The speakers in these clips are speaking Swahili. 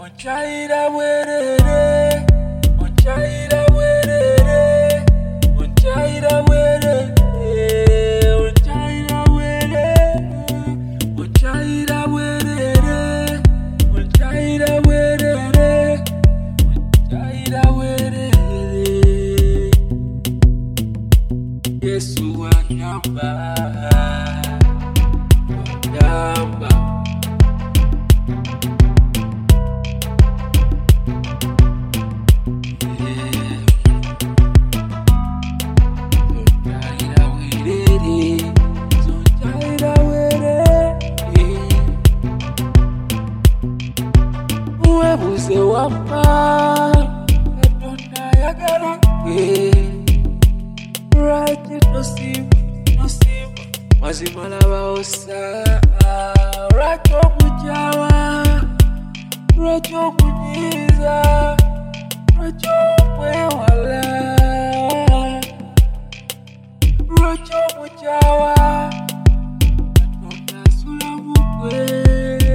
Onchaira werere, onchaira werere, onchaira werere, onchaira werere, onchaira werere, onchaira werere, onchaira werere. Yesu anyamba, anyamba. Uze wapa Adonai yagala Right no simba Mazimala baosa Racho kujawa Racho kunyiza Racho mwewala Racho kujawa Adonai sulamu kwe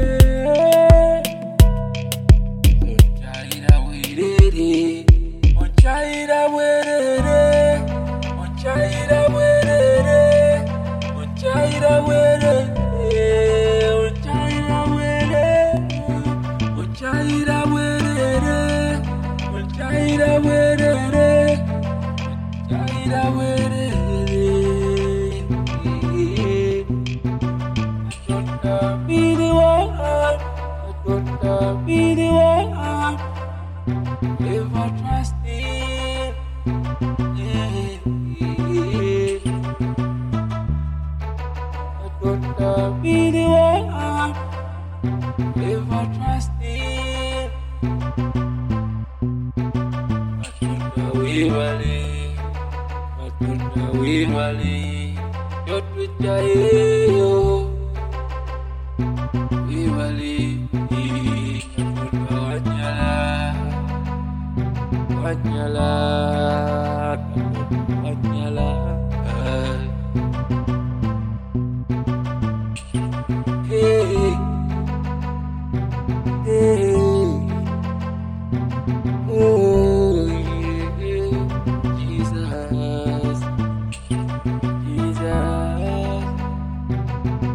Onchaira werere, onchaira werere, onchaira werere, onchaira werere, onchaira werere, onchaira werere, onchaira werere. Adonai be the one, Adonai be the one. Ever trust him, Adonai be the one. Ever trust him, Adonai we believe, Adonai we believe. Your Twitter, we believe, Wanyala, wanyala, hey, hey, oh, yeah, Jesus, Jesus.